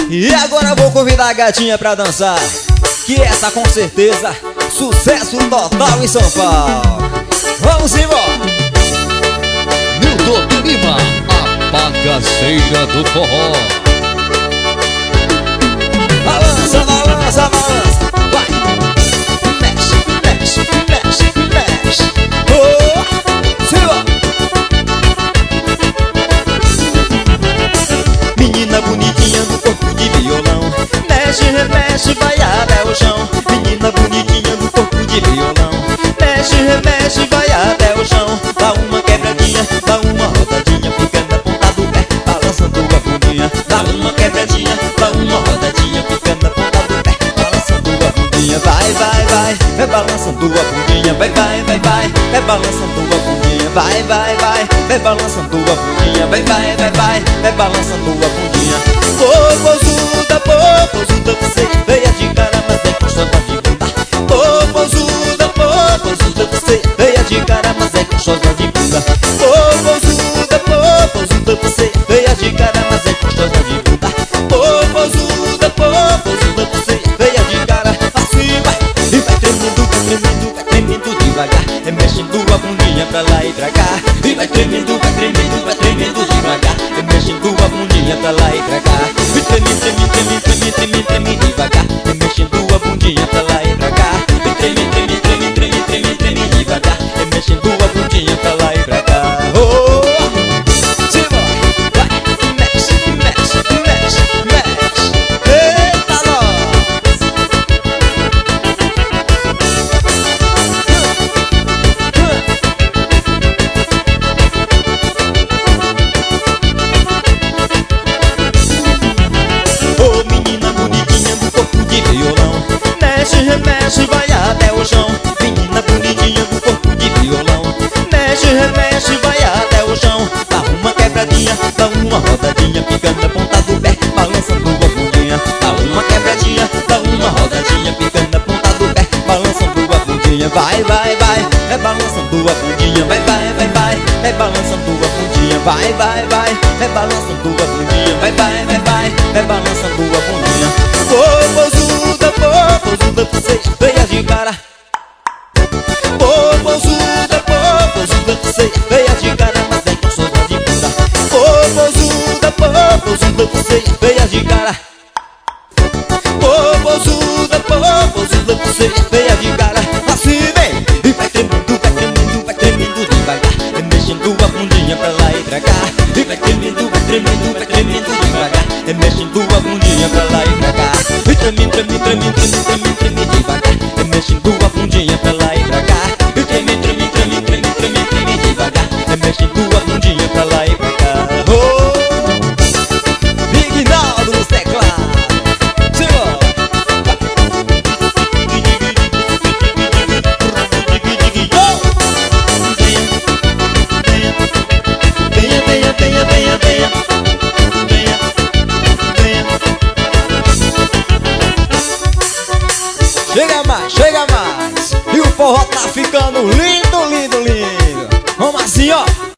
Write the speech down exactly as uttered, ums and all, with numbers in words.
E agora eu vou convidar a gatinha pra dançar, que essa com certeza, sucesso total em São Paulo. Vamos embora! Milton Lima, a bagaceira do forró. Balança, balança, balança, vai! Mexe, mexe, mexe, mexe. Oh, simbora! Menina bonitinha no corpo de violão, mexe, remexe, vai até o chão. Menina bonitinha no corpo de violão, mexe, remexe, vai até o chão. Dá uma quebradinha, dá uma rodadinha, fica na ponta do pé, balançando a bundinha. Dá uma quebradinha, dá uma rodadinha, fica na ponta do pé, balançando a bundinha. Vai, vai, vai, vai balançando a bundinha. Vai, vai, vai, vai, vai balançando a bundinha. Vai, vai, vai, vai balançando a bundinha. Vai, vai, vai, vai, vai balançando a bundinha. Popozuda, popozuda, você veia de cara, mas é gostosa de bunda. Popozuda, popozuda, você veia de cara, mas é gostosa de bunda. Popozuda, popozuda, você veia de cara, mas é gostosa de bunda. Popozuda, popozuda, você veia de cara, assim vai. E vai tremendo, vai tremendo, vai tremendo devagar, é mexendo a bundinha pra lá e pra cá. E vai tremendo, vai tremendo, vai tremendo devagar, é mexendo a bundinha pra lá e pra cá. E treme, treme, treme, treme, treme, treme devagar, é mexendo a bundinha pra lá e pra cá. E treme, treme, treme, treme, treme, treme devagar, é mexendo a bundinha pra lá e pra cá. Oh, simbora, vai, mexe, mexe, mexe, mexe. Eita nós! Ô menina bonitinha do corpo de violão, mexe, remexe, vai até o chão. Menina bonitinha do corpo de violão, mexe, remexe, vai até o chão. Dá uma quebradinha, dá uma rodadinha, fica na ponta do pé, balançando a bundinha. Dá uma quebradinha, dá uma rodadinha, fica na ponta do pé, balançando a bundinha. Vai, vai, vai, é balançando a bundinha. Vai, vai, vai, vai, é balançando a bundinha. Vai, vai, vai, é balançando a bundinha. Vai, vai, vai, vai, é balançando a bundinha. Popozuda, popozuda, você veia de cara. Popozuda, popozuda, você veia de cara, mas é gostosa de bunda. Popozuda, popozuda, você veia de cara. Popozuda, popozuda, você veia de cara, assim vem. E vai tremendo, vai tremendo, vai tremendo devagar, é mexendo a bundinha pra lá e pra cá. E vai tremendo, vai tremendo, vai tremendo devagar, é mexendo a bundinha pra lá e pra cá. E treme, treme, treme, treme, treme, treme devagar, é mexendo a bundinha pra lá e pra cá. E treme, treme, treme, treme, treme, treme devagar, é mexendo a bundinha pra lá e pra cá. Oh, Big Naldo nos teclados. Simbora. Venha, venha, venha, venha, venha, venha, venha. Chega mais, chega mais. E o forró tá ficando lindo, lindo, lindo. Vamos assim, ó.